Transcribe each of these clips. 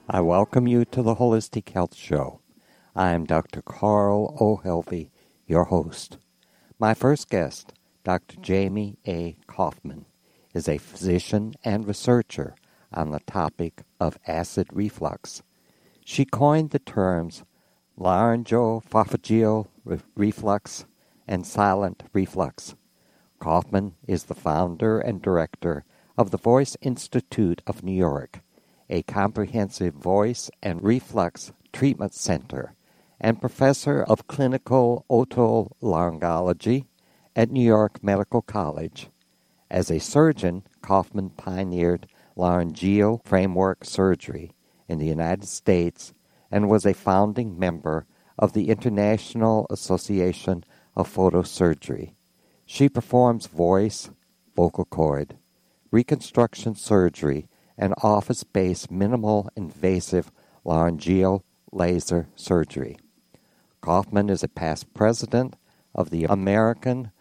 I welcome you to the Holistic Health Show. I am Dr. Carl O'Helvey, your host. My first guest, Dr. Jamie A. Kaufman, is a physician and researcher on the topic of acid reflux. She coined the terms laryngopharyngeal reflux and silent reflux. Kaufman is the founder and director of the Voice Institute of New York, a comprehensive voice and reflux treatment center, and professor of clinical otolaryngology at New York Medical College. As a surgeon, Kaufman pioneered laryngeal framework surgery in the United States and was a founding member of the International Association of Photosurgery. She performs voice, vocal cord, reconstruction surgery, and office-based minimal invasive laryngeal laser surgery. Kaufman is a past president of the American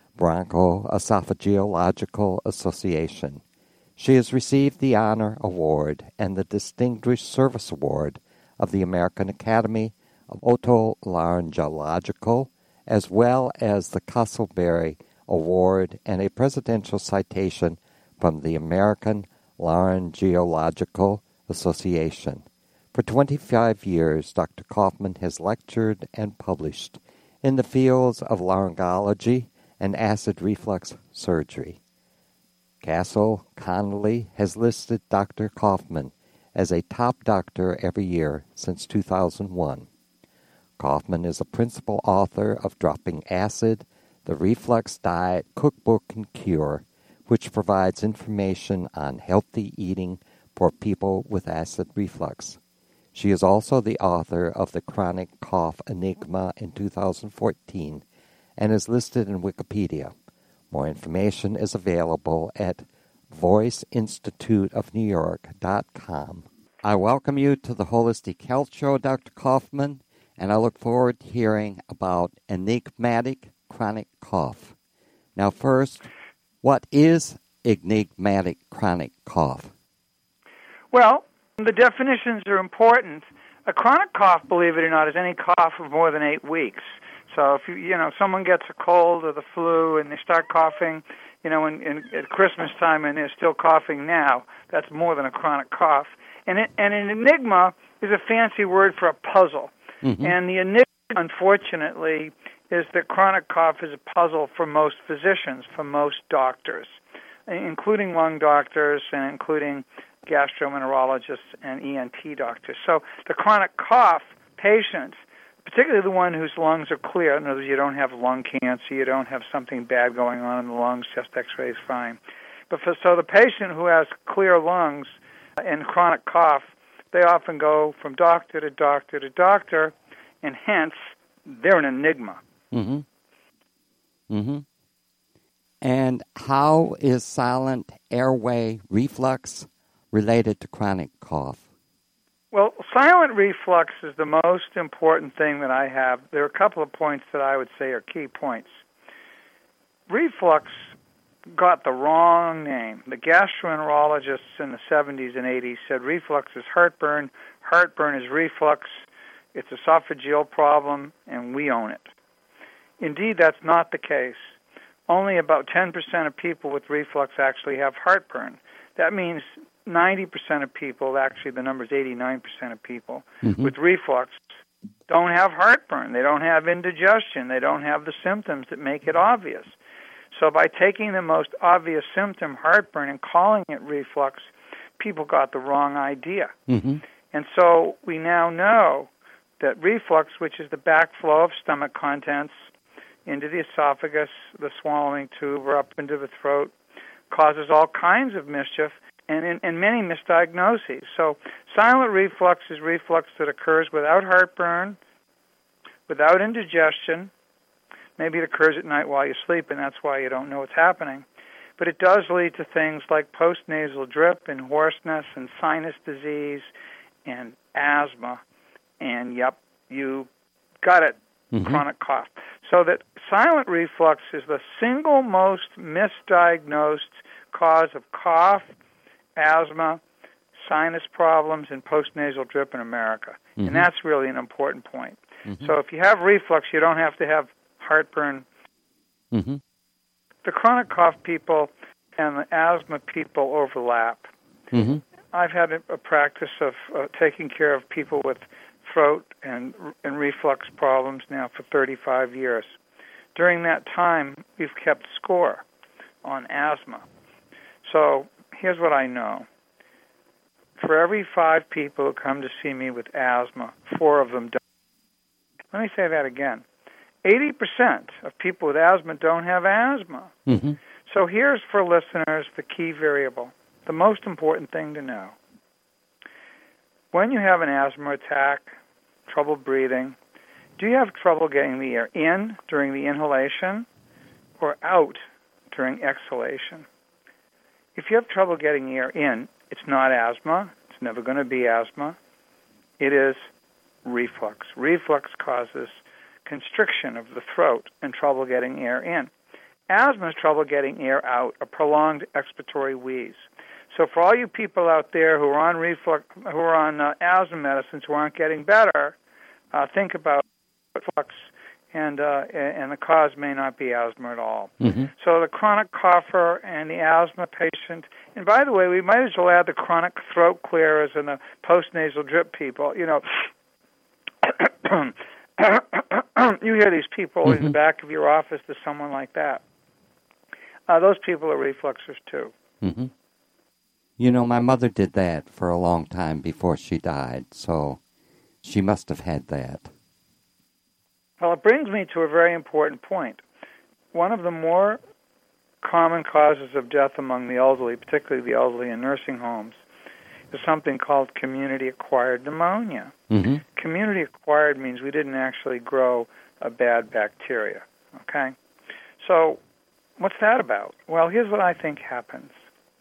Bronchoesophageological Association. She has received the Honor Award and the Distinguished Service Award of the American Academy of Otolaryngological, as well as the Castleberry Award and a presidential citation from the American Laryngological Association. For 25 years, Dr. Kaufman has lectured and published in the fields of laryngology and acid reflux surgery. Castle Connolly has listed Dr. Kaufman as a top doctor every year since 2001. Kaufman is a principal author of Dropping Acid, the Reflux Diet Cookbook and Cure, which provides information on healthy eating for people with acid reflux. She is also the author of The Chronic Cough Enigma in 2014 and is listed in Wikipedia. More information is available at voiceinstituteofnewyork.com. I welcome you to the Holistic Health Show, Dr. Kaufman, and I look forward to hearing about enigmatic chronic cough. Now first, what is enigmatic chronic cough? Well, the definitions are important. A chronic cough, believe it or not, is any cough of more than 8 weeks. So if someone gets a cold or the flu and they start coughing, at Christmas time and they're still coughing now, that's more than a chronic cough. And an enigma is a fancy word for a puzzle. Mm-hmm. And the enigma, unfortunately, is that chronic cough is a puzzle for most physicians, for most doctors, including lung doctors and including gastroenterologists and ENT doctors. So the chronic cough patient, particularly the one whose lungs are clear, in other words, you don't have lung cancer, you don't have something bad going on in the lungs, chest x-ray is fine. So the patient who has clear lungs and chronic cough, they often go from doctor to doctor to doctor, and hence they're an enigma. Mm-hmm. Mm-hmm. And how is silent airway reflux related to chronic cough? Well, silent reflux is the most important thing that I have. There are a couple of points that I would say are key points. Reflux got the wrong name. The gastroenterologists in the 70s and 80s said reflux is heartburn, heartburn is reflux, it's esophageal problem, and we own it. Indeed, that's not the case. Only about 10% of people with reflux actually have heartburn. That means 90% of people, actually the number is 89% of people with reflux, don't have heartburn. They don't have indigestion. They don't have the symptoms that make it obvious. So by taking the most obvious symptom, heartburn, and calling it reflux, people got the wrong idea. Mm-hmm. And so we now know that reflux, which is the backflow of stomach contents into the esophagus, the swallowing tube, or up into the throat, causes all kinds of mischief and many misdiagnoses. So silent reflux is reflux that occurs without heartburn, without indigestion. Maybe it occurs at night while you sleep, and that's why you don't know what's happening. But it does lead to things like postnasal drip and hoarseness and sinus disease and asthma. And, yep, you got it, chronic cough. So that silent reflux is the single most misdiagnosed cause of cough, asthma, sinus problems and postnasal drip in America. And that's really an important point. So if you have reflux, you don't have to have heartburn. The chronic cough people and the asthma people overlap. I've had a practice of taking care of people with throat and reflux problems now for 35 years. During that time, we've kept score on asthma. So here's what I know. For every 5 people who come to see me with asthma, 4 of them don't. Let me say that again. 80% of people with asthma don't have asthma. So here's, for listeners, the key variable, the most important thing to know. When you have an asthma attack, trouble breathing, do you have trouble getting the air in during the inhalation or out during exhalation? If you have trouble getting the air in, it's not asthma. It's never going to be asthma. It is reflux. Reflux causes constriction of the throat and trouble getting air in. Asthma is trouble getting air out, a prolonged expiratory wheeze. So for all you people out there who are on asthma medicines who aren't getting better, think about reflux, and the cause may not be asthma at all. So the chronic cougher and the asthma patient, and by the way, we might as well add the chronic throat clearers and the postnasal drip people. You know, you hear these people in the back of your office. There's someone like that. Those people are refluxers too. You know, my mother did that for a long time before she died, so she must have had that. Well, it brings me to a very important point. One of the more common causes of death among the elderly, particularly the elderly in nursing homes, is something called community-acquired pneumonia. Community-acquired means we didn't actually grow a bad bacteria, okay? So what's that about? Well, here's what I think happens.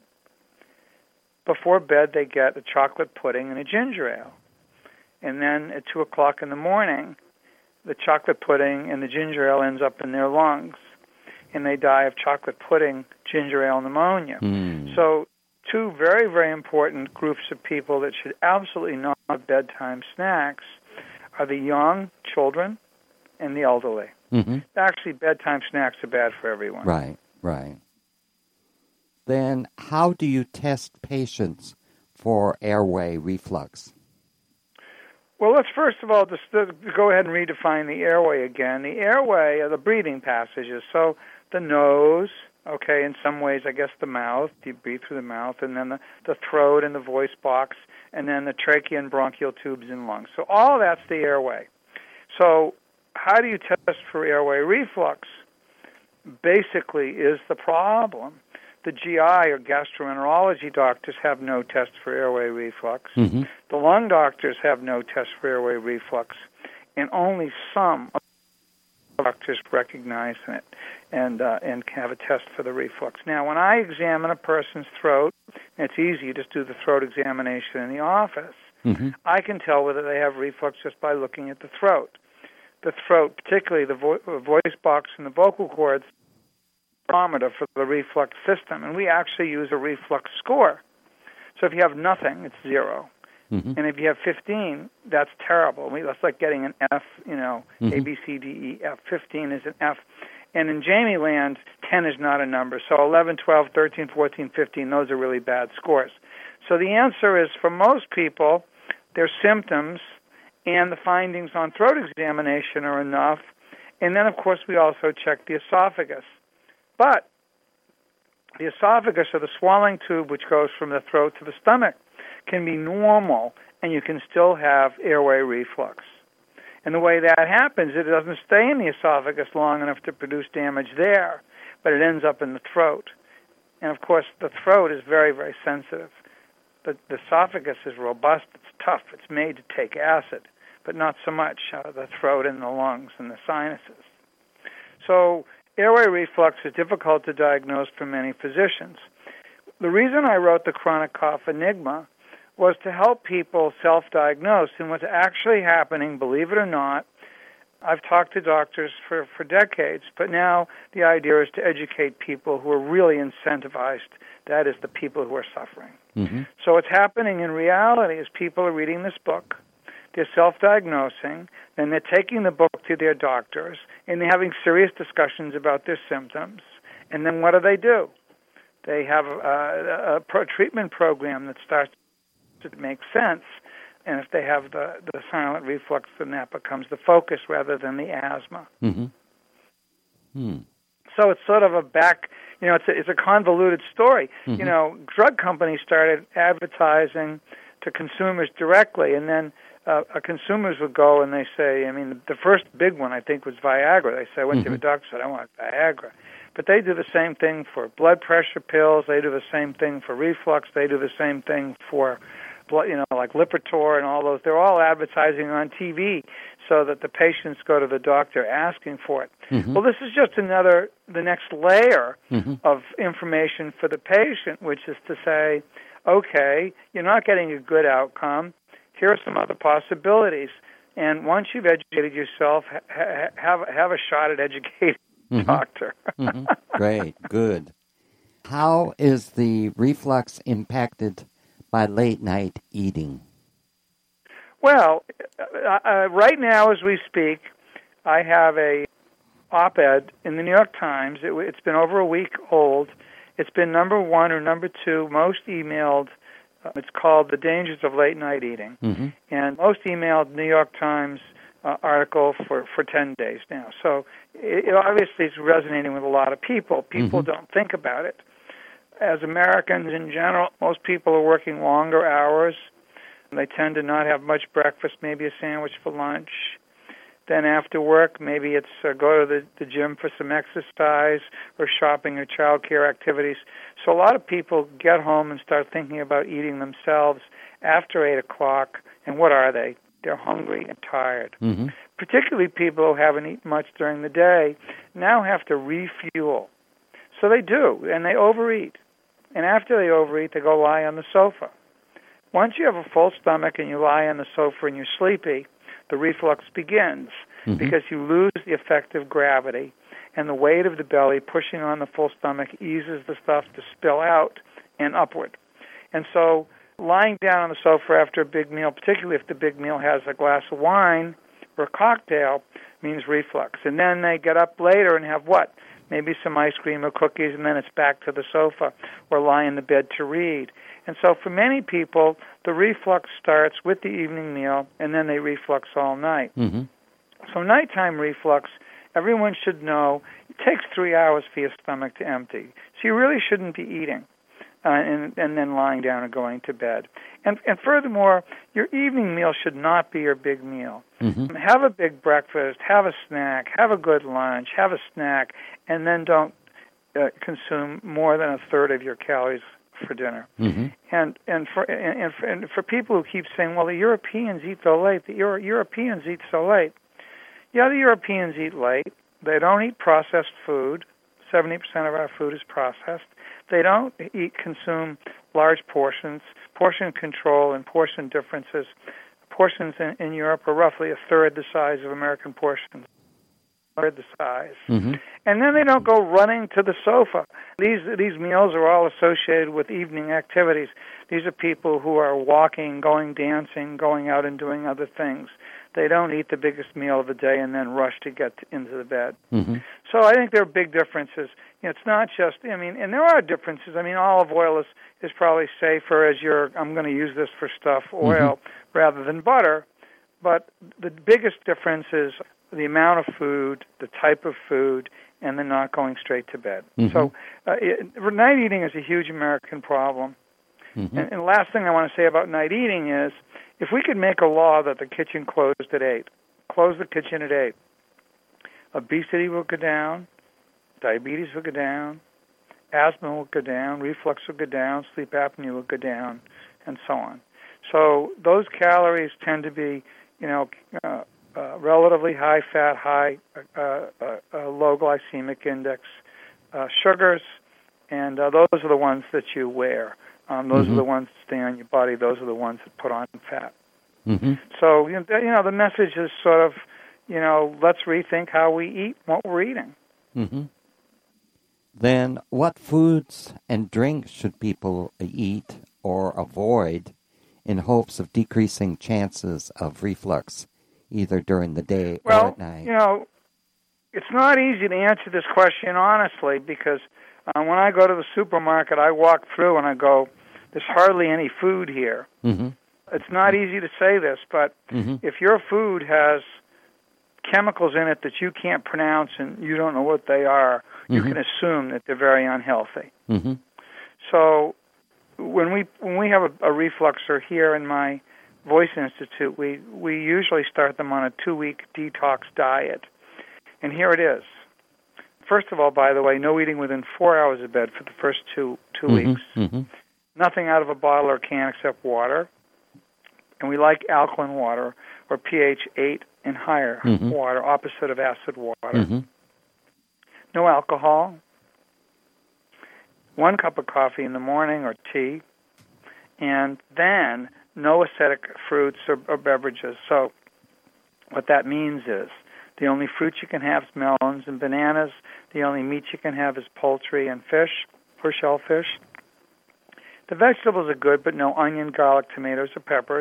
Before bed, they get a chocolate pudding and a ginger ale. And then at 2 o'clock in the morning, the chocolate pudding and the ginger ale ends up in their lungs, and they die of chocolate pudding, ginger ale pneumonia. So 2 very, very important groups of people that should absolutely not have bedtime snacks are the young children and the elderly. Actually, bedtime snacks are bad for everyone. Right. Then how do you test patients for airway reflux? Well, let's first of all just go ahead and redefine the airway again. The airway are the breathing passages. So the nose, okay, in some ways, I guess the mouth, you breathe through the mouth, and then the throat and the voice box, and then the trachea and bronchial tubes and lungs. So all of that's the airway. So how do you test for airway reflux? Basically is the problem. The GI or gastroenterology doctors have no test for airway reflux. The lung doctors have no test for airway reflux, and only some doctors recognize it and have a test for the reflux. Now, when I examine a person's throat, and it's easy, you just do the throat examination in the office, I can tell whether they have reflux just by looking at the throat. The throat, particularly the voice box and the vocal cords, barometer for the reflux system, and we actually use a reflux score. So if you have nothing, it's 0. And if you have 15, that's terrible. That's like getting an F, A, B, C, D, E, F. 15 is an F. And in Jamie land, 10 is not a number. So 11, 12, 13, 14, 15, those are really bad scores. So the answer is, for most people, their symptoms and the findings on throat examination are enough. And then, of course, we also check the esophagus. But the esophagus, or the swallowing tube, which goes from the throat to the stomach, can be normal, and you can still have airway reflux. And the way that happens, it doesn't stay in the esophagus long enough to produce damage there, but it ends up in the throat. And, of course, the throat is very, very sensitive. The esophagus is robust. It's tough. It's made to take acid, but not so much the throat and the lungs and the sinuses. So airway reflux is difficult to diagnose for many physicians. The reason I wrote the Chronic Cough Enigma was to help people self-diagnose. And what's actually happening, believe it or not, I've talked to doctors for decades, but now the idea is to educate people who are really incentivized. That is, the people who are suffering. Mm-hmm. So what's happening in reality is people are reading this book, they're self-diagnosing, then they're taking the book to their doctors, and they're having serious discussions about their symptoms. And then what do? They have a treatment program that starts to make sense. And if they have the silent reflux, then that becomes the focus rather than the asthma. Mm-hmm. Hmm. So it's sort of it's a convoluted story. Mm-hmm. Drug companies started advertising to consumers directly, and then consumers would go and they say, the first big one, I think, was Viagra. They say, I went to the doctor and said, I want Viagra. But they do the same thing for blood pressure pills. They do the same thing for reflux. They do the same thing for like Lipitor and all those. They're all advertising on TV so that the patients go to the doctor asking for it. Mm-hmm. Well, this is just the next layer mm-hmm. of information for the patient, which is to say, okay, you're not getting a good outcome. Here are some other possibilities. And once you've educated yourself, have a shot at educating the mm-hmm. doctor. Mm-hmm. Great, good. How is the reflux impacted by late-night eating? Well, right now as we speak, I have a op-ed in the New York Times. It's been over a week old. It's been number 1 or number 2 most emailed. It's called The Dangers of Late-Night Eating. Mm-hmm. And most emailed New York Times article for 10 days now. So obviously it's resonating with a lot of people. People mm-hmm. don't think about it. As Americans in general, most people are working longer hours. They tend to not have much breakfast, maybe a sandwich for lunch. Then after work, maybe it's go to the gym for some exercise or shopping or child care activities. So a lot of people get home and start thinking about eating themselves after 8 o'clock. And what are they? They're hungry and tired. Mm-hmm. Particularly people who haven't eaten much during the day now have to refuel. So they do, and they overeat. And after they overeat, they go lie on the sofa. Once you have a full stomach and you lie on the sofa and you're sleepy, the reflux begins mm-hmm. because you lose the effect of gravity, and the weight of the belly pushing on the full stomach eases the stuff to spill out and upward. And so lying down on the sofa after a big meal, particularly if the big meal has a glass of wine or a cocktail, means reflux. And then they get up later and have what? Maybe some ice cream or cookies, and then it's back to the sofa or lie in the bed to read. And so for many people, the reflux starts with the evening meal, and then they reflux all night. Mm-hmm. So nighttime reflux, everyone should know, it takes 3 hours for your stomach to empty. So you really shouldn't be eating and then lying down and going to bed. And furthermore, your evening meal should not be your big meal. Mm-hmm. Have a big breakfast, have a snack, have a good lunch, have a snack, and then don't consume more than a third of your calories for dinner. Mm-hmm. And for people who keep saying, well, the Europeans eat so late, Europeans eat so late. Yeah, the Europeans eat late. They don't eat processed food. 70% of our food is processed. They don't consume large portions. Portion control and portion differences. Portions in Europe are roughly a third the size of American portions. Third the size. Mm-hmm. And then they don't go running to the sofa. These meals are all associated with evening activities. These are people who are walking, going dancing, going out and doing other things. They don't eat the biggest meal of the day and then rush to get into the bed. Mm-hmm. So I think there are big differences. It's not just, and there are differences. Olive oil is probably safer as I'm going to use this for stuff, oil, rather than butter. But the biggest difference is the amount of food, the type of food, and then not going straight to bed. Mm-hmm. So night eating is a huge American problem. Mm-hmm. And the last thing I want to say about night eating is, if we could make a law that the kitchen closed at 8, close the kitchen at 8, obesity will go down, diabetes will go down, asthma will go down, reflux will go down, sleep apnea will go down, and so on. So those calories tend to be, relatively high fat, low glycemic index sugars, and those are the ones that you wear. Those are the ones that stay on your body. Those are the ones that put on fat. Mm-hmm. So, the message is sort of, let's rethink how we eat, what we're eating. Mm-hmm. Then what foods and drinks should people eat or avoid in hopes of decreasing chances of reflux, either during the day or at night? It's not easy to answer this question honestly, because when I go to the supermarket, I walk through and I go, there's hardly any food here. Mm-hmm. It's not easy to say this, but if your food has chemicals in it that you can't pronounce and you don't know what they are, you can assume that they're very unhealthy. Mm-hmm. So when we have a refluxer here in my Voice Institute, we usually start them on a 2-week detox diet. And here it is. First of all, by the way, no eating within 4 hours of bed for the first two weeks. Mm-hmm. Nothing out of a bottle or can except water. And we like alkaline water or pH 8 and higher water, opposite of acid water. Mm-hmm. No alcohol. 1 cup of coffee in the morning or tea. And then no acidic fruits or beverages. So what that means is the only fruit you can have is melons and bananas. The only meat you can have is poultry and fish or shellfish. The vegetables are good, but no onion, garlic, tomatoes, or peppers.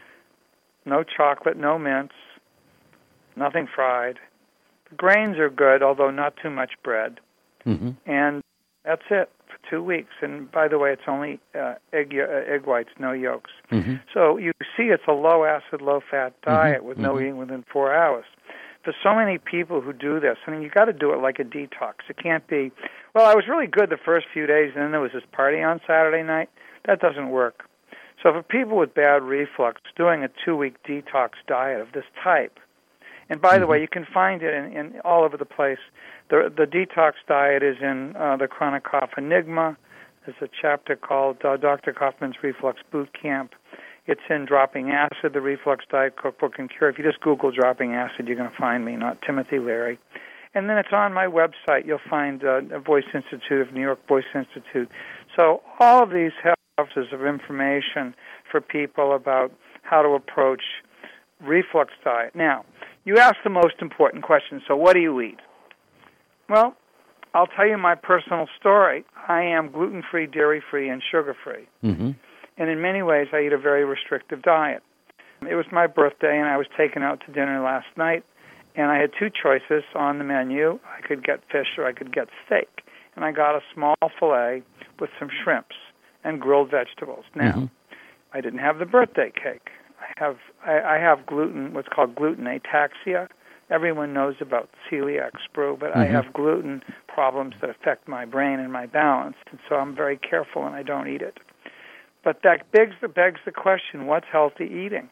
No chocolate, no mince, nothing fried. The grains are good, although not too much bread. Mm-hmm. And that's it for 2 weeks. And by the way, it's only egg whites, no yolks. Mm-hmm. So you see it's a low-acid, low-fat diet with no eating within 4 hours. For so many people who do this, you got to do it like a detox. It can't be, well, I was really good the first few days, and then there was this party on Saturday night. That doesn't work. So for people with bad reflux, doing a 2-week detox diet of this type, and by the way, you can find it in all over the place. The detox diet is in the Chronic Cough Enigma. There's a chapter called Dr. Kaufman's Reflux Boot Camp. It's in Dropping Acid, the Reflux Diet Cookbook and Cure. If you just Google Dropping Acid, you're going to find me, not Timothy Leary. And then it's on my website. You'll find a Voice Institute of New York Voice Institute. So all of these houses of information for people about how to approach reflux diet. Now, you asked the most important question, so what do you eat? Well, I'll tell you my personal story. I am gluten-free, dairy-free, and sugar-free. Mm-hmm. And in many ways, I eat a very restrictive diet. It was my birthday, and I was taken out to dinner last night, and I had 2 choices on the menu. I could get fish or I could get steak. And I got a small filet with some shrimps and grilled vegetables. Now, I didn't have the birthday cake. I have gluten, what's called gluten ataxia. Everyone knows about celiac sprue, but I have gluten problems that affect my brain and my balance, and so I'm very careful and I don't eat it. But that begs the question, what's healthy eating?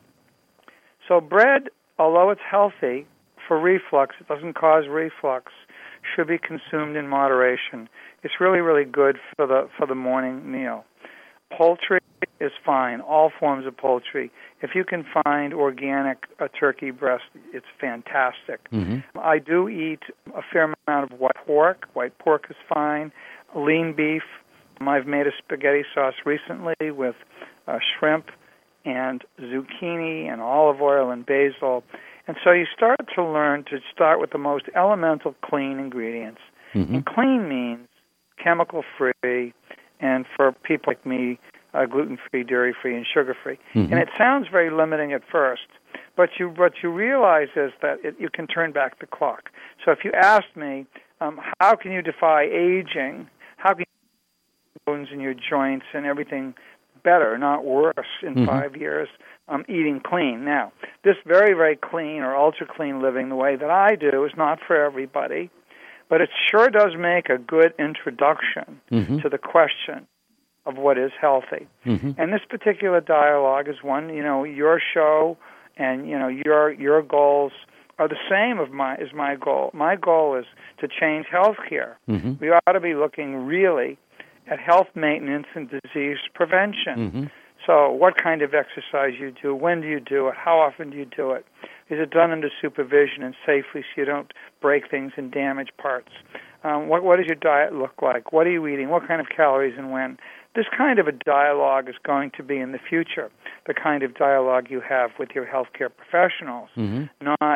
So bread, although it's healthy for reflux, it doesn't cause reflux, should be consumed in moderation. It's really, really good for the morning meal. Poultry is fine, all forms of poultry. If you can find organic turkey breast, it's fantastic. I do eat a fair amount of white pork. White pork is fine. Lean beef. I've made a spaghetti sauce recently with shrimp and zucchini and olive oil and basil. And so you start to learn to start with the most elemental clean ingredients. And clean means chemical-free, and for people like me, gluten-free, dairy-free, and sugar-free. And it sounds very limiting at first, but what you realize is that you can turn back the clock. So if you asked me, how can you defy aging? How can you bones in your joints and everything better, not worse, in 5 years, eating clean? Now, this very, very clean or ultra-clean living, the way that I do, is not for everybody, but it sure does make a good introduction to the question of what is healthy. And this particular dialogue is one, your show and, your goals are the same as my goal. My goal is to change healthcare. We ought to be looking really at health maintenance and disease prevention. So what kind of exercise you do, when do you do it, how often do you do it? Is it done under supervision and safely so you don't break things and damage parts? What does your diet look like? What are you eating? What kind of calories and when? This kind of a dialogue is going to be in the future the kind of dialogue you have with your healthcare professionals, not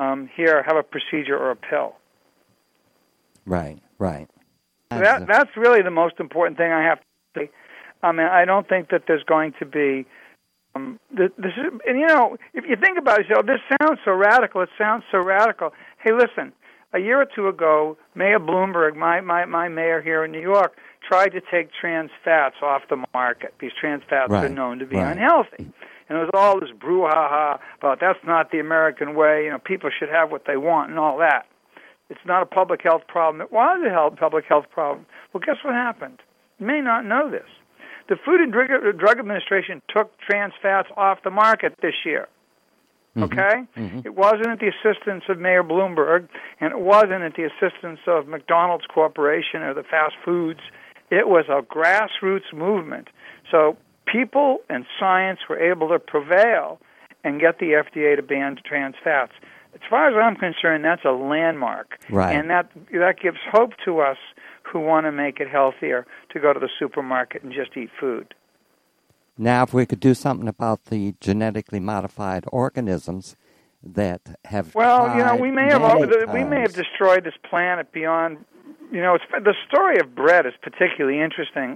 here, have a procedure or a pill. Right. That's really the most important thing I have to say. I mean, I don't think that there's going to be this is, and if you think about it, you say, "Oh, this sounds so radical." It sounds so radical. Hey, listen. A year or two ago, Mayor Bloomberg, my mayor here in New York, tried to take trans fats off the market. These trans fats are known to be unhealthy. And it was all this brouhaha about that's not the American way. People should have what they want and all that. It's not a public health problem. It was a public health problem. Well, guess what happened? You may not know this. The Food and Drug Administration took trans fats off the market this year. Okay? It wasn't at the assistance of Mayor Bloomberg, and it wasn't at the assistance of McDonald's Corporation or the fast foods. It was a grassroots movement. So people and science were able to prevail and get the FDA to ban trans fats. As far as I'm concerned, that's a landmark. Right. And that gives hope to us who want to make it healthier to go to the supermarket and just eat food. Now, if we could do something about the genetically modified organisms that have we may have destroyed this planet beyond. The story of bread is particularly interesting.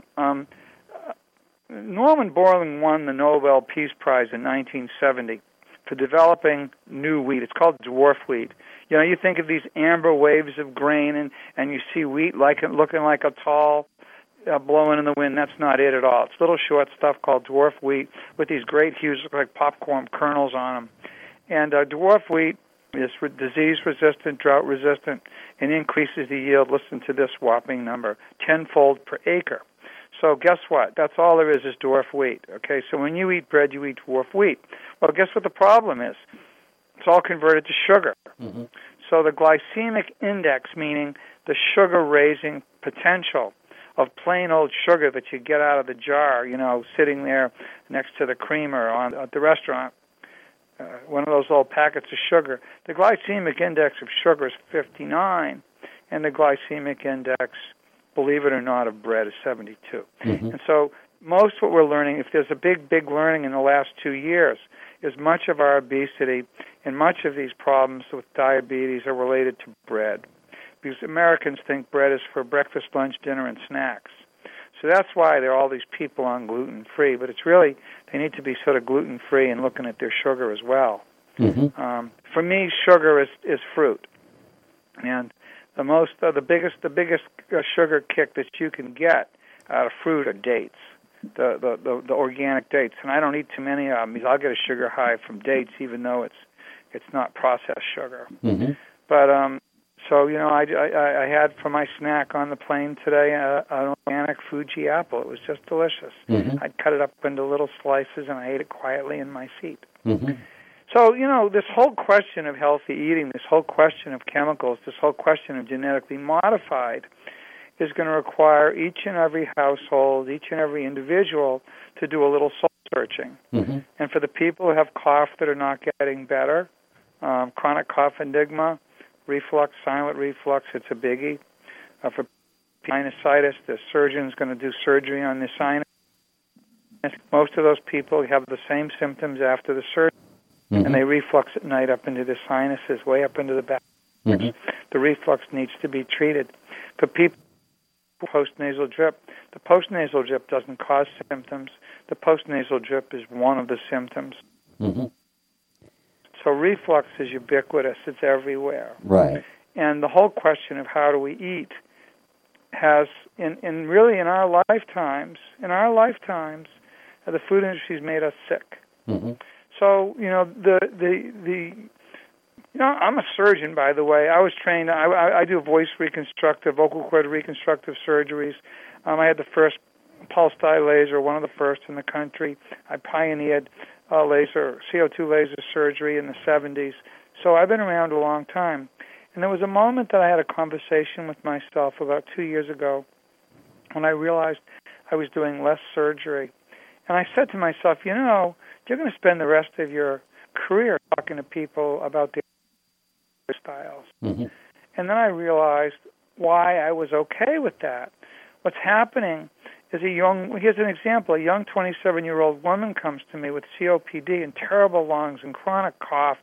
Norman Borlaug won the Nobel Peace Prize in 1970 for developing new wheat. It's called dwarf wheat. You think of these amber waves of grain, and you see wheat looking like a tall. Blowing in the wind, that's not it at all. It's little short stuff called dwarf wheat with these great huge, look like popcorn kernels on them. And dwarf wheat is disease-resistant, drought-resistant, and increases the yield, listen to this whopping number, 10-fold per acre. So guess what? That's all there is dwarf wheat. Okay, so when you eat bread, you eat dwarf wheat. Well, guess what the problem is? It's all converted to sugar. So the glycemic index, meaning the sugar-raising potential of plain old sugar that you get out of the jar, sitting there next to the creamer at the restaurant, one of those old packets of sugar. The glycemic index of sugar is 59, and the glycemic index, believe it or not, of bread is 72. And so most what we're learning, if there's a big learning in the last 2 years, is much of our obesity and much of these problems with diabetes are related to bread. Because Americans think bread is for breakfast, lunch, dinner, and snacks. So that's why there are all these people on gluten-free, but it's really, they need to be sort of gluten-free and looking at their sugar as well. For me, sugar is fruit. And the biggest sugar kick that you can get out of fruit are dates, the organic dates. And I don't eat too many of them because I'll get a sugar high from dates, even though it's not processed sugar. But so, I had for my snack on the plane today an organic Fuji apple. It was just delicious. I cut it up into little slices, and I ate it quietly in my seat. So, this whole question of healthy eating, this whole question of chemicals, this whole question of genetically modified is going to require each and every household, each and every individual to do a little soul searching. And for the people who have cough that are not getting better, chronic cough enigma, reflux, silent reflux, it's a biggie. For sinusitis, the surgeon's going to do surgery on the sinus. Most of those people have the same symptoms after the surgery, and they reflux at night up into the sinuses, way up into the back. The reflux needs to be treated. For people with postnasal drip, the postnasal drip doesn't cause symptoms. The postnasal drip is one of the symptoms. So reflux is ubiquitous. It's everywhere. Right. And the whole question of how do we eat has, in our lifetimes, the food industry's made us sick. So, I'm a surgeon, by the way. I was trained, I do voice reconstructive, vocal cord reconstructive surgeries. I had the first pulse dye laser, one of the first in the country. I pioneered CO2 laser surgery in the 70s. So I've been around a long time. And there was a moment that I had a conversation with myself about 2 years ago when I realized I was doing less surgery. And I said to myself, you're going to spend the rest of your career talking to people about their styles. And then I realized why I was okay with that. What's happening is here's an example, a young 27-year-old woman comes to me with COPD and terrible lungs and chronic cough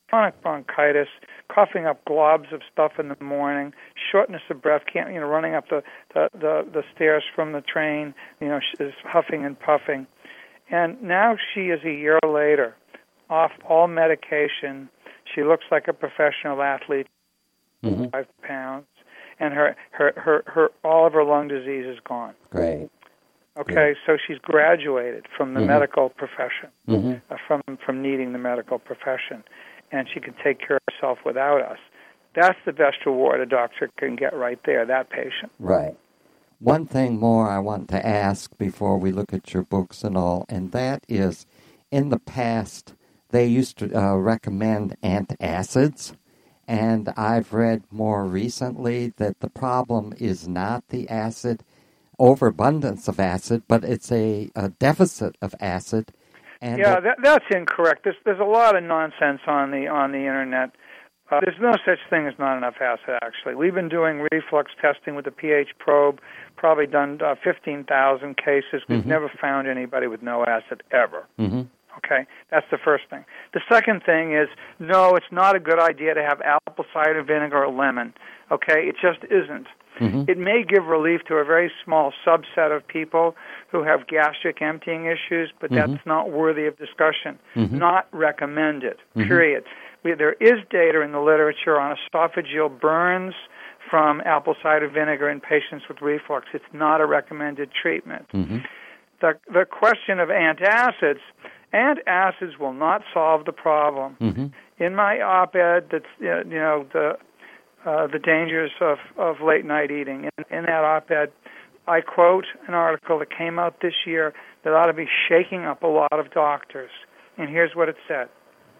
chronic bronchitis, coughing up globs of stuff in the morning, shortness of breath, can't, running up the stairs from the train, is huffing and puffing. And now she is a year later, off all medication. She looks like a professional athlete, 5 pounds, and her all of her lung disease is gone. Great. Okay, so she's graduated from the medical profession, from needing the medical profession, and she can take care of herself without us. That's the best reward a doctor can get right there, that patient. Right. One thing more I want to ask before we look at your books and all, and that is, in the past, they used to recommend antacids, and I've read more recently that the problem is not the acid, overabundance of acid, but it's a deficit of acid. And that's incorrect. There's a lot of nonsense on the internet. There's no such thing as not enough acid, actually. We've been doing reflux testing with the pH probe, probably done 15,000 cases. We've never found anybody with no acid ever. Okay, that's the first thing. The second thing is, no, it's not a good idea to have apple cider vinegar or lemon. Okay, it just isn't. It may give relief to a very small subset of people who have gastric emptying issues, but that's not worthy of discussion. Not recommended, period. There is data in the literature on esophageal burns from apple cider vinegar in patients with reflux. It's not a recommended treatment. The question of antacids will not solve the problem. In my op-ed, that's the dangers of late night eating. In that op-ed, I quote an article that came out this year that ought to be shaking up a lot of doctors. And here's what it said.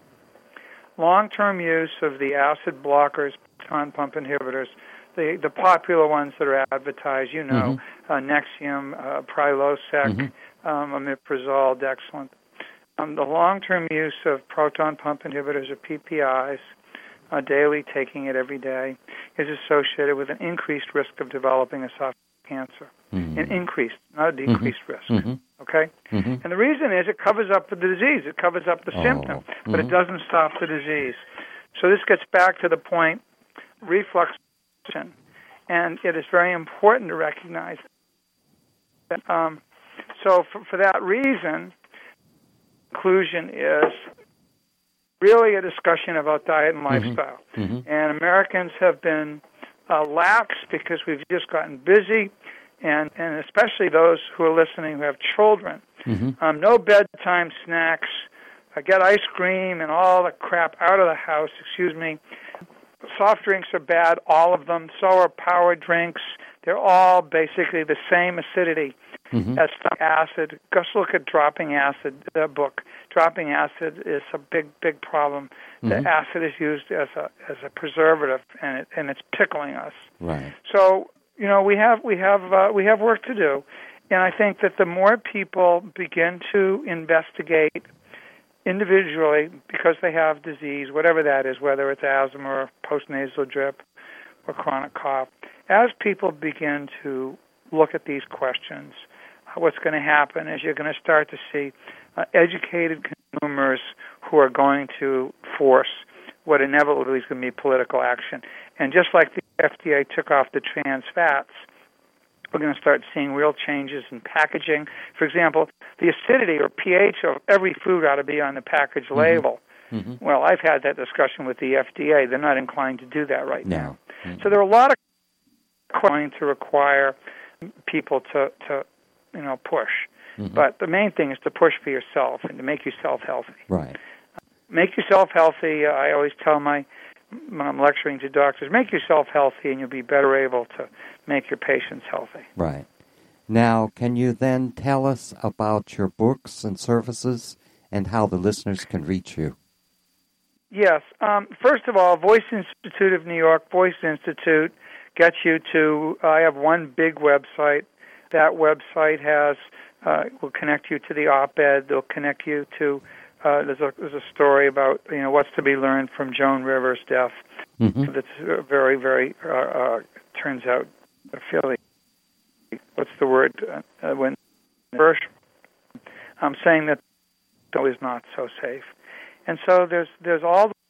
Long-term use of the acid blockers, proton pump inhibitors, the popular ones that are advertised, Nexium, Prilosec, omeprazole, Dexilant. The long-term use of proton pump inhibitors, or PPIs, daily, taking it every day, is associated with an increased risk of developing esophageal cancer. An increased, not a decreased risk. Okay? And the reason is it covers up the disease. It covers up the symptom, but it doesn't stop the disease. So this gets back to the point, reflux, and it is very important to recognize that. So for that reason, conclusion is really a discussion about diet and lifestyle. And Americans have been lax because we've just gotten busy, and especially those who are listening who have children. No bedtime snacks. Get ice cream and all the crap out of the house, Soft drinks are bad, all of them. So are power drinks. They're all basically the same acidity as acid. Just look at Dropping Acid, the book. Dropping Acid is a big problem. The acid is used as a preservative, and it's pickling us. Right. So we have work to do, and I think that the more people begin to investigate individually because they have disease, whatever that is, whether it's asthma or postnasal drip or chronic cough, as people begin to look at these questions, what's going to happen is you're going to start to see educated consumers who are going to force what inevitably is going to be political action. And just like the FDA took off the trans fats, we're going to start seeing real changes in packaging. For example, the acidity or pH of every food ought to be on the package label. Well, I've had that discussion with the FDA. They're not inclined to do that right now. So there are a lot of going to require people to push. But the main thing is to push for yourself and to make yourself healthy. Right. Make yourself healthy. I always tell when I'm lecturing to doctors, make yourself healthy and you'll be better able to make your patients healthy. Right. Now, can you then tell us about your books and services and how the listeners can reach you? Yes. First of all, Voice Institute of New York, Voice Institute, gets you to, I have one big website. That website will connect you to the op-ed. They'll connect you to, there's a story about, what's to be learned from Joan Rivers' death. That's very, very, turns out, fairly, what's the word, when first, I'm saying that is not so safe. And so there's all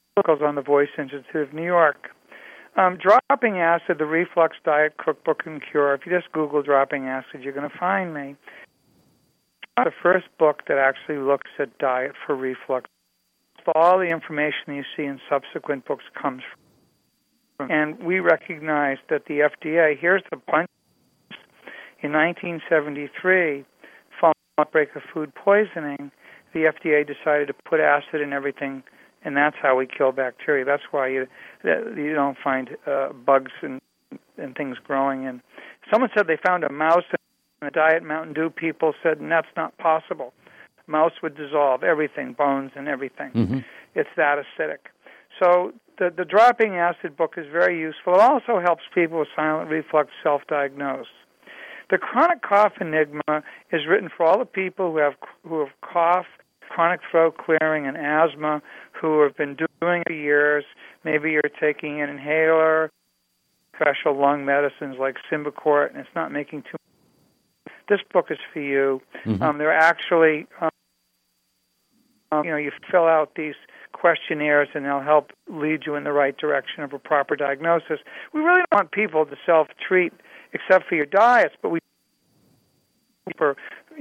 articles on the Voice Institute of New York. Dropping Acid, the Reflux Diet Cookbook and Cure. If you just Google Dropping Acid, you're going to find me. The first book that actually looks at diet for reflux. All the information you see in subsequent books comes from. And we recognize that the FDA, here's the punch. In 1973, following the outbreak of food poisoning, the FDA decided to put acid in everything, and that's how we kill bacteria. That's why you don't find bugs and things growing. And someone said they found a mouse in a Diet Mountain Dew. People said, and that's not possible. Mouse would dissolve everything, bones and everything. Mm-hmm. It's that acidic. So the Dropping Acid book is very useful. It also helps people with silent reflux self-diagnose. The Chronic Cough Enigma is written for all the people who have cough, chronic throat clearing, and asthma, who have been doing it for years. Maybe you're taking an inhaler, special lung medicines like Symbicort, and it's not making too much. This book is for you. Mm-hmm. They're actually, you fill out these questionnaires, and they'll help lead you in the right direction of a proper diagnosis. We really don't want people to self-treat except for your diets, but we for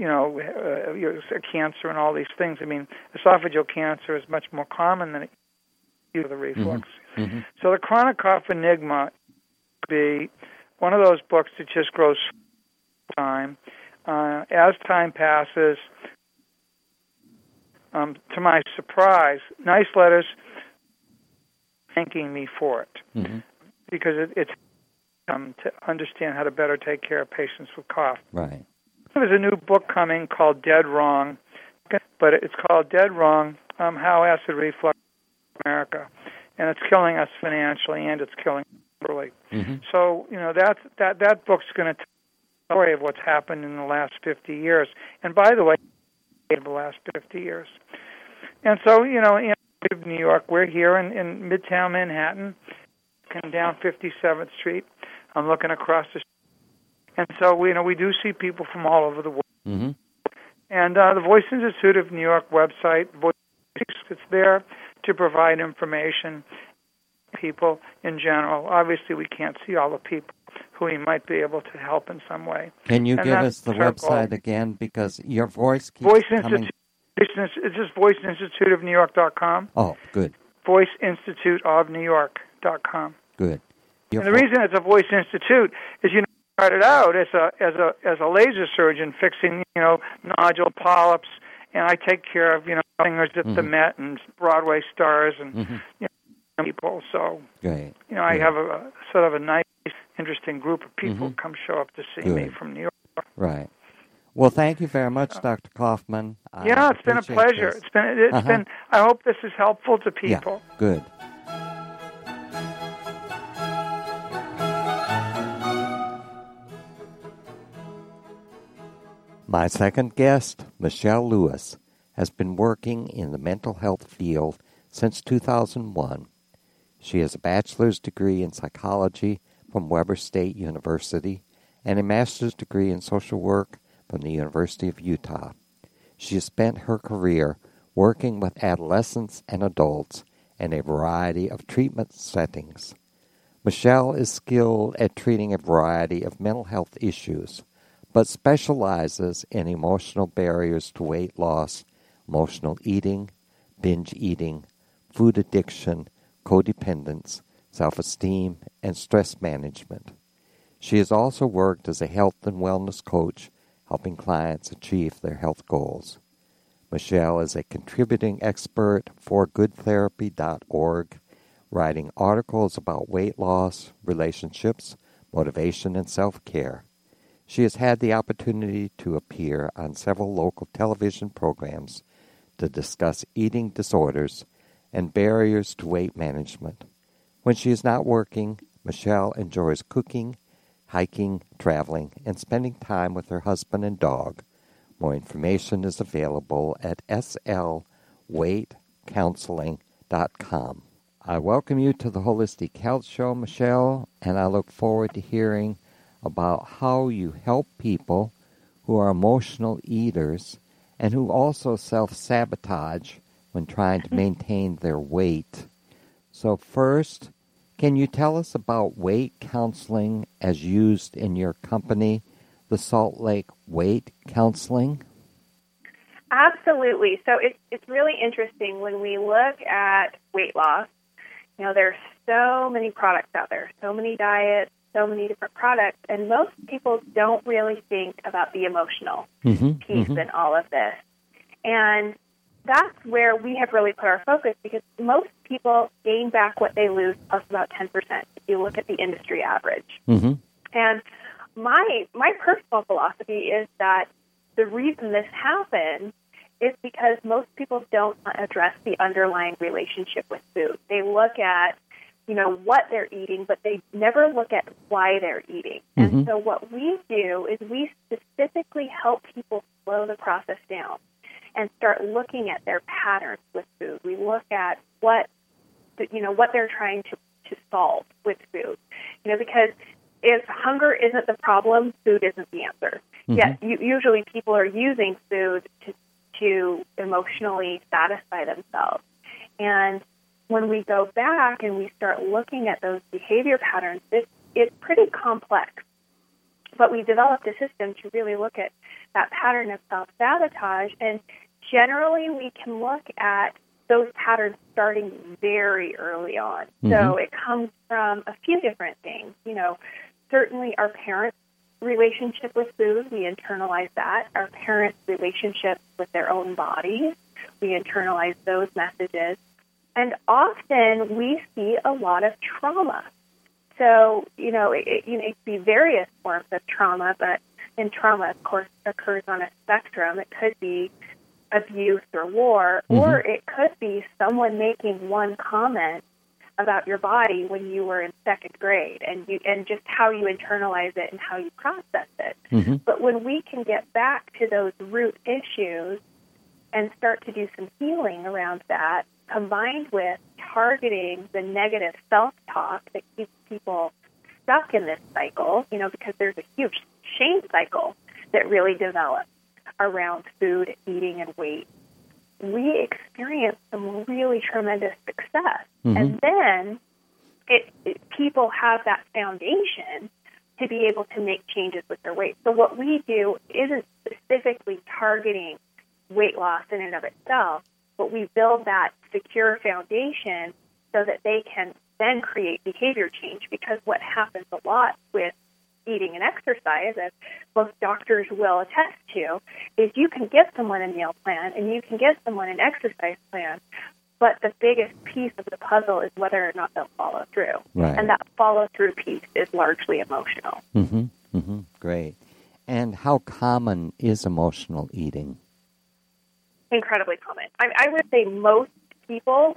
cancer and all these things. I mean, esophageal cancer is much more common than the reflux. Mm-hmm. Mm-hmm. So the Chronic Cough Enigma would be one of those books that just grows time. As time passes, to my surprise, nice letters thanking me for it, mm-hmm. because it's to understand how to better take care of patients with cough. Right. There's a new book coming called Dead Wrong, but it's called Dead Wrong, How Acid Reflux in America. And it's killing us financially, and it's killing us literally. Mm-hmm. So, that book's going to tell the story of what's happened in the last 50 years. And by the way, in the last 50 years. And so, in New York, we're here in Midtown Manhattan, down 57th Street. I'm looking across the street. And so, we do see people from all over the world. Mm-hmm. And the Voice Institute of New York website, it's there to provide information to people in general. Obviously, we can't see all the people who we might be able to help in some way. Can you give us the website again? Because your voice keeps coming. It's just voiceinstituteofnewyork.com. Oh, good. Voiceinstituteofnewyork.com. Good. And the reason it's a Voice Institute is, started out as a laser surgeon fixing, nodule polyps, and I take care of, singers at mm-hmm. the Met and Broadway stars and mm-hmm. People. So, great. I have a sort of a nice, interesting group of people mm-hmm. come show up to see me from New York. Right. Well, thank you very much, Dr. Kaufman. Yeah, it's been a pleasure. This. It's been. I hope this is helpful to people. Yeah, good. My second guest, Michelle Lewis, has been working in the mental health field since 2001. She has a bachelor's degree in psychology from Weber State University and a master's degree in social work from the University of Utah. She has spent her career working with adolescents and adults in a variety of treatment settings. Michelle is skilled at treating a variety of mental health issues, but specializes in emotional barriers to weight loss, emotional eating, binge eating, food addiction, codependence, self-esteem, and stress management. She has also worked as a health and wellness coach, helping clients achieve their health goals. Michelle is a contributing expert for goodtherapy.org, writing articles about weight loss, relationships, motivation, and self-care. She has had the opportunity to appear on several local television programs to discuss eating disorders and barriers to weight management. When she is not working, Michelle enjoys cooking, hiking, traveling, and spending time with her husband and dog. More information is available at slweightcounseling.com. I welcome you to the Holistic Health Show, Michelle, and I look forward to hearing about how you help people who are emotional eaters and who also self-sabotage when trying to maintain their weight. So first, can you tell us about weight counseling as used in your company, the Salt Lake Weight Counseling? Absolutely. So it's really interesting when we look at weight loss. There's so many products out there, so many diets, so many different products, and most people don't really think about the emotional piece in all of this. And that's where we have really put our focus, because most people gain back what they lose plus about 10% if you look at the industry average. And my personal philosophy is that the reason this happens is because most people don't address the underlying relationship with food. They look at, what they're eating, but they never look at why they're eating. And so what we do is we specifically help people slow the process down and start looking at their patterns with food. We look at what they're trying to solve with food. Because if hunger isn't the problem, food isn't the answer. Yet usually people are using food to emotionally satisfy themselves. And when we go back and we start looking at those behavior patterns, it's pretty complex. But we developed a system to really look at that pattern of self-sabotage, and generally we can look at those patterns starting very early on. So it comes from a few different things. Certainly our parents' relationship with food, we internalize that. Our parents' relationships with their own bodies, we internalize those messages. And often we see a lot of trauma. So, it can be various forms of trauma, but trauma, of course, occurs on a spectrum. It could be abuse or war, or it could be someone making one comment about your body when you were in second grade, and just how you internalize it and how you process it. But when we can get back to those root issues and start to do some healing around that, combined with targeting the negative self-talk that keeps people stuck in this cycle, because there's a huge shame cycle that really develops around food, eating, and weight, we experience some really tremendous success. And then people have that foundation to be able to make changes with their weight. So what we do isn't specifically targeting weight loss in and of itself, but we build that secure foundation so that they can then create behavior change. Because what happens a lot with eating and exercise, as most doctors will attest to, is you can give someone a meal plan and you can give someone an exercise plan, but the biggest piece of the puzzle is whether or not they'll follow through. Right. And that follow-through piece is largely emotional. Great. And how common is emotional eating? Incredibly common. I would say most people,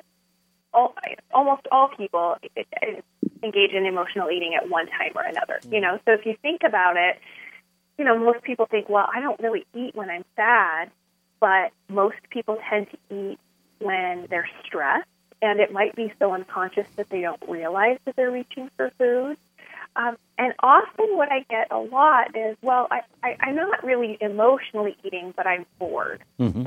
almost all people, engage in emotional eating at one time or another. So if you think about it, most people think, well, I don't really eat when I'm sad, but most people tend to eat when they're stressed, and it might be so unconscious that they don't realize that they're reaching for food. And often what I get a lot is, well, I'm not really emotionally eating, but I'm bored.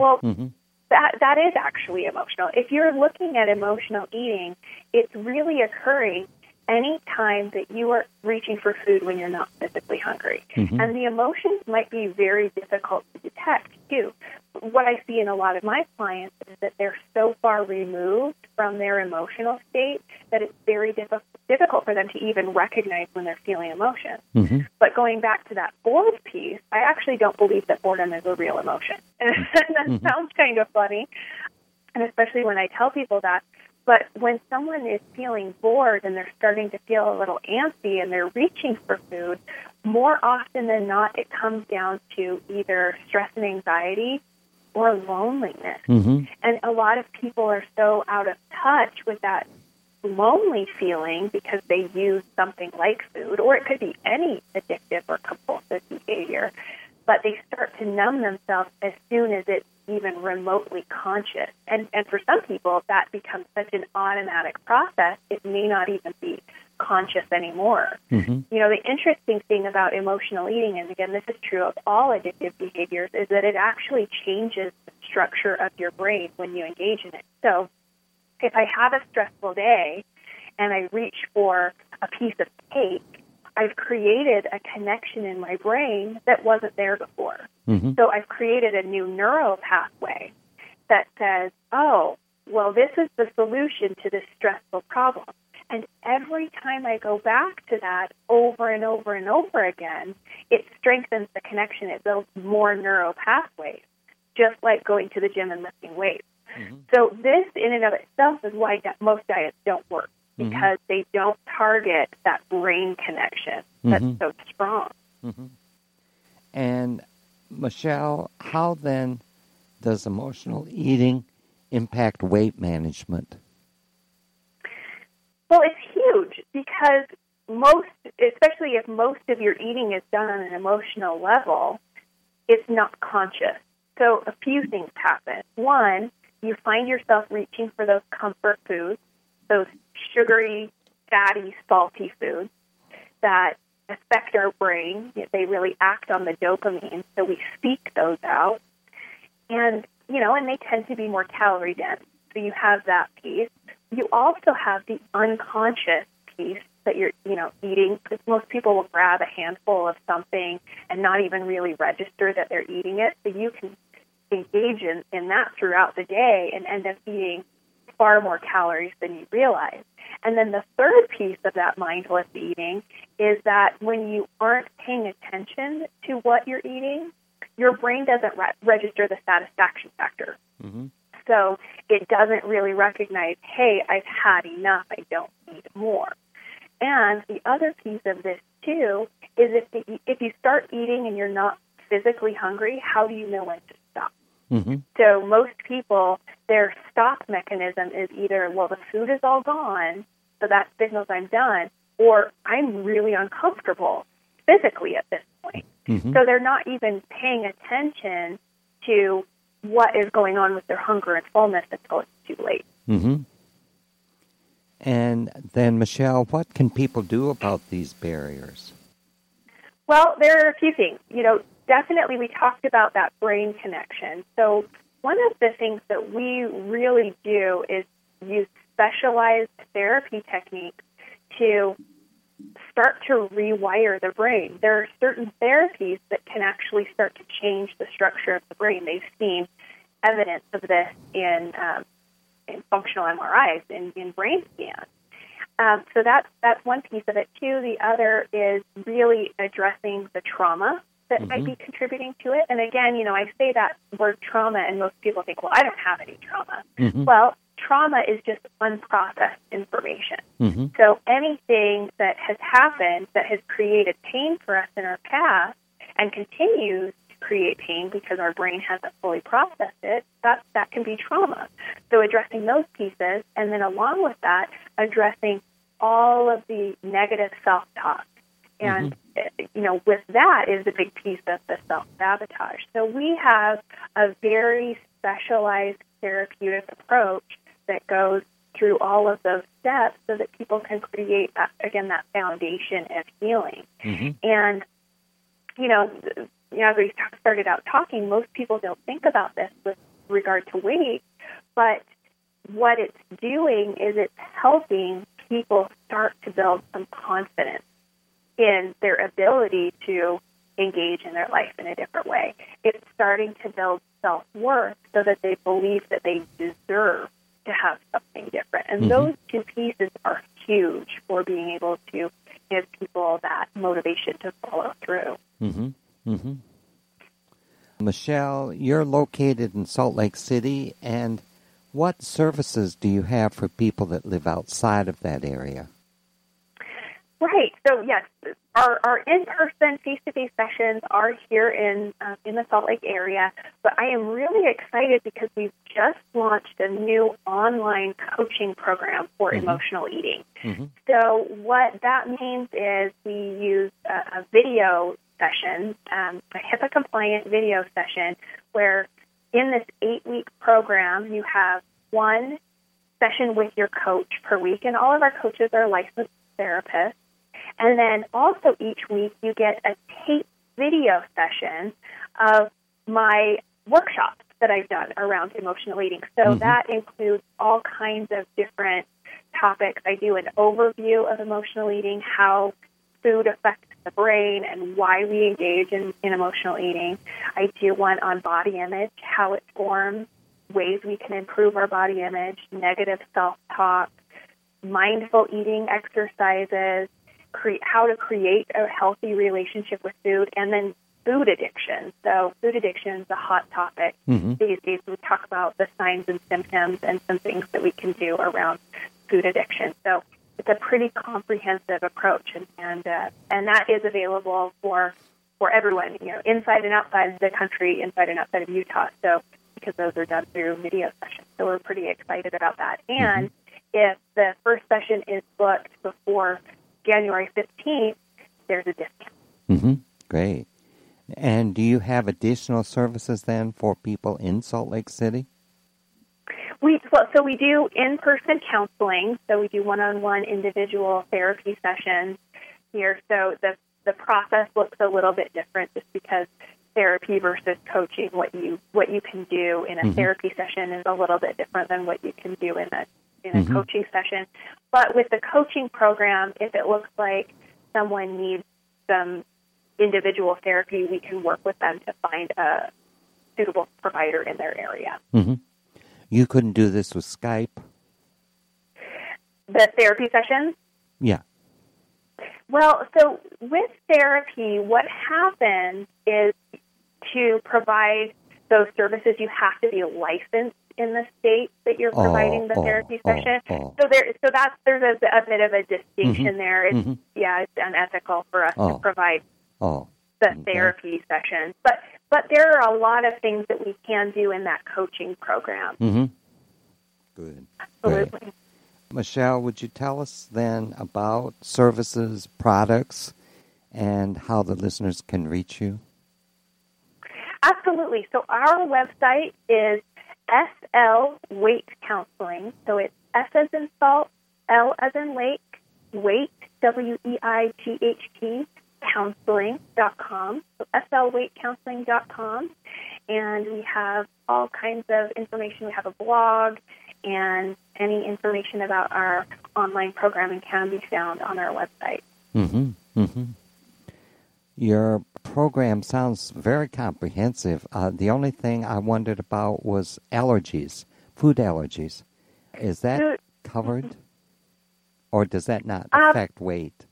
That is actually emotional. If you're looking at emotional eating, it's really occurring any time that you are reaching for food when you're not physically hungry. And the emotions might be very difficult to detect, too. What I see in a lot of my clients is that they're so far removed from their emotional state that it's very difficult for them to even recognize when they're feeling emotion. But going back to that bored piece, I actually don't believe that boredom is a real emotion. And that sounds kind of funny, and especially when I tell people that. But when someone is feeling bored and they're starting to feel a little antsy and they're reaching for food, more often than not, it comes down to either stress and anxiety or loneliness. And a lot of people are so out of touch with that lonely feeling because they use something like food, or it could be any addictive or compulsive behavior, but they start to numb themselves as soon as it's even remotely conscious. And for some people, that becomes such an automatic process, it may not even be conscious anymore. The interesting thing about emotional eating, and again, this is true of all addictive behaviors, is that it actually changes the structure of your brain when you engage in it. So if I have a stressful day and I reach for a piece of cake, I've created a connection in my brain that wasn't there before. Mm-hmm. So I've created a new neural pathway that says, oh, well, this is the solution to this stressful problem. And every time I go back to that over and over and over again, it strengthens the connection. It builds more neural pathways, just like going to the gym and lifting weights. Mm-hmm. So this in and of itself is why most diets don't work, because they don't target that brain connection that's so strong. Mm-hmm. And Michelle, how then does emotional eating impact weight management? Well, it's huge because especially if most of your eating is done on an emotional level, it's not conscious. So a few things happen. One, you find yourself reaching for those comfort foods, those sugary, fatty, salty foods that affect our brain. They really act on the dopamine, so we seek those out. And, and they tend to be more calorie dense. So you have that piece. You also have the unconscious piece that you're, eating, because most people will grab a handful of something and not even really register that they're eating it. So you can engage in that throughout the day and end up eating far more calories than you realize. And then the third piece of that mindless eating is that when you aren't paying attention to what you're eating, your brain doesn't register the satisfaction factor. Mm-hmm. So it doesn't really recognize, hey, I've had enough, I don't need more. And the other piece of this, too, is if you start eating and you're not physically hungry, how do you know when to stop? Mm-hmm. So most people, their stop mechanism is either, well, the food is all gone, so that signals I'm done, or I'm really uncomfortable physically at this point. Mm-hmm. So they're not even paying attention to what is going on with their hunger and fullness until it's too late. Mm-hmm. And then, Michelle, what can people do about these barriers? Well, there are a few things. Definitely we talked about that brain connection. So one of the things that we really do is use specialized therapy techniques to start to rewire the brain. There are certain therapies that can actually start to change the structure of the brain. They've seen evidence of this in functional MRIs, in brain scans. So that's one piece of it, too. The other is really addressing the trauma that might be contributing to it. And again, I say that word trauma, and most people think, well, I don't have any trauma. Mm-hmm. Well, trauma is just unprocessed information. Mm-hmm. So anything that has happened that has created pain for us in our past and continues to create pain because our brain hasn't fully processed it, that can be trauma. So addressing those pieces, and then along with that, addressing all of the negative self-talk. And, with that is the big piece of the self-sabotage. So we have a very specialized therapeutic approach that goes through all of those steps so that people can create, that foundation of healing. Mm-hmm. And, as we started out talking, most people don't think about this with regard to weight, but what it's doing is it's helping people start to build some confidence in their ability to engage in their life in a different way. It's starting to build self-worth so that they believe that they deserve to have something different. And those two pieces are huge for being able to give people that motivation to follow through. Mm-hmm. Mm-hmm. Michelle, you're located in Salt Lake City, and what services do you have for people that live outside of that area? Right. So, yes, our in-person, face-to-face sessions are here in the Salt Lake area, but I am really excited because we've just launched a new online coaching program for emotional eating. Mm-hmm. So what that means is we use a video session, a HIPAA-compliant video session, where in this 8-week program you have one session with your coach per week, and all of our coaches are licensed therapists. And then also each week you get a taped video session of my workshops. that I've done around emotional eating. So that includes all kinds of different topics. I do an overview of emotional eating, how food affects the brain and why we engage in emotional eating. I do one on body image, how it forms, ways we can improve our body image, negative self-talk, mindful eating exercises, how to create a healthy relationship with food, and then food addiction. So food addiction is a hot topic these days. We talk about the signs and symptoms and some things that we can do around food addiction. So it's a pretty comprehensive approach, and that is available for everyone, inside and outside the country, inside and outside of Utah. So because those are done through video sessions, so we're pretty excited about that. And if the first session is booked before January 15th, there's a discount. Great. And do you have additional services then for people in Salt Lake City? So we do in-person counseling. So we do one-on-one individual therapy sessions here. So the process looks a little bit different just because therapy versus coaching, what you can do in a therapy session is a little bit different than what you can do in a coaching session. But with the coaching program, if it looks like someone needs some individual therapy, we can work with them to find a suitable provider in their area. You couldn't do this with Skype? The therapy sessions? Yeah. Well, so with therapy, what happens is to provide those services, you have to be licensed in the state that you're providing the therapy session. So there's a bit of a distinction there. It's it's unethical for us to provide the therapy sessions. But there are a lot of things that we can do in that coaching program. Good. Absolutely. Great. Michelle, would you tell us then about services, products, and how the listeners can reach you? Absolutely. So our website is SL Weight Counseling. So it's S as in salt, L as in lake, weight, WEIGHT, counseling.com. So slweightcounseling.com. And we have all kinds of information. We have a blog, and any information about our online programming can be found on our website. Your program sounds very comprehensive. The only thing I wondered about was allergies, food allergies. Is that covered, or does that not affect weight?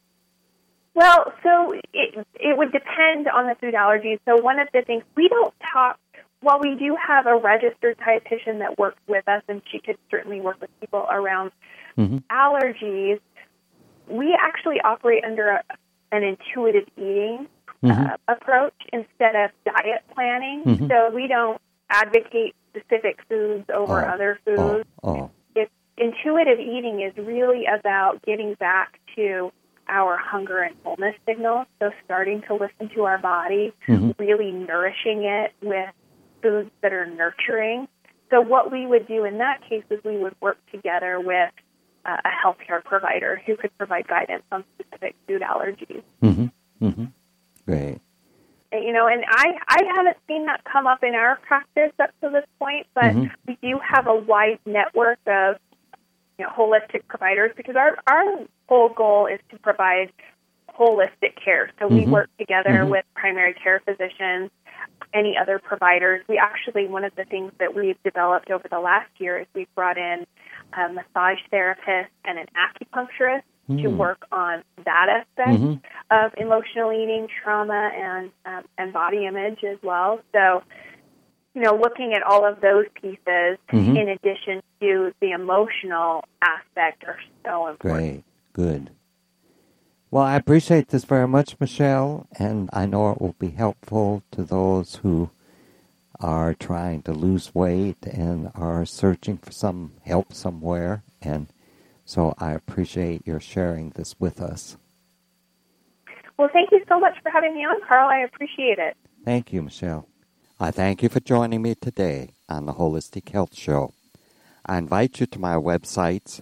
Well, so it would depend on the food allergies. So one of the things, we don't talk, while we do have a registered dietitian that works with us, and she could certainly work with people around allergies, we actually operate under an intuitive eating approach instead of diet planning. So we don't advocate specific foods over other foods. Intuitive eating is really about getting back to our hunger and fullness signals, so starting to listen to our body, really nourishing it with foods that are nurturing. So what we would do in that case is we would work together with a healthcare provider who could provide guidance on specific food allergies. Great. And I haven't seen that come up in our practice up to this point, but we do have a wide network of holistic providers, because our whole goal is to provide holistic care. So we work together with primary care physicians, any other providers. We actually, one of the things that we've developed over the last year is we've brought in a massage therapist and an acupuncturist to work on that aspect of emotional eating, trauma, and body image as well. So, looking at all of those pieces in addition to the emotional aspect are so important. Great. Good. Well, I appreciate this very much, Michelle, and I know it will be helpful to those who are trying to lose weight and are searching for some help somewhere. And so I appreciate your sharing this with us. Well, thank you so much for having me on, Carl. I appreciate it. Thank you, Michelle. I thank you for joining me today on the Holistic Health Show. I invite you to my websites,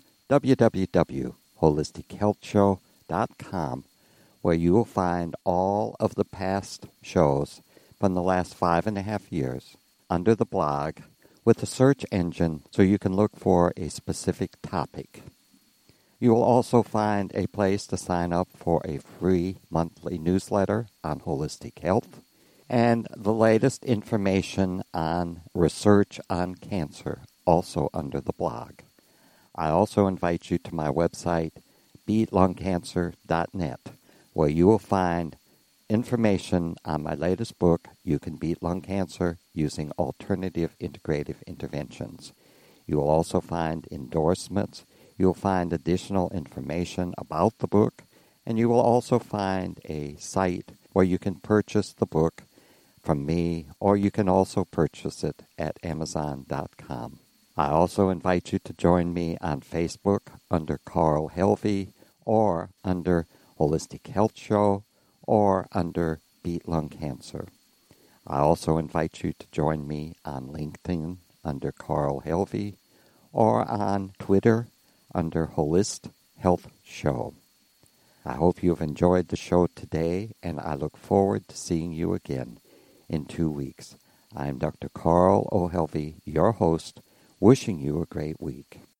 www.holistichealthshow.com, where you will find all of the past shows from the last 5.5 years under the blog with a search engine so you can look for a specific topic. You will also find a place to sign up for a free monthly newsletter on holistic health and the latest information on research on cancer, also under the blog. I also invite you to my website, beatlungcancer.net, where you will find information on my latest book, You Can Beat Lung Cancer Using Alternative Integrative Interventions. You will also find endorsements. You will find additional information about the book, and you will also find a site where you can purchase the book from me, or you can also purchase it at Amazon.com. I also invite you to join me on Facebook under Carl Helvey, or under Holistic Health Show, or under Beat Lung Cancer. I also invite you to join me on LinkedIn under Carl Helvey, or on Twitter under Holistic Health Show. I hope you've enjoyed the show today, and I look forward to seeing you again in 2 weeks. I'm Dr. Carl O. Helvey, your host, wishing you a great week.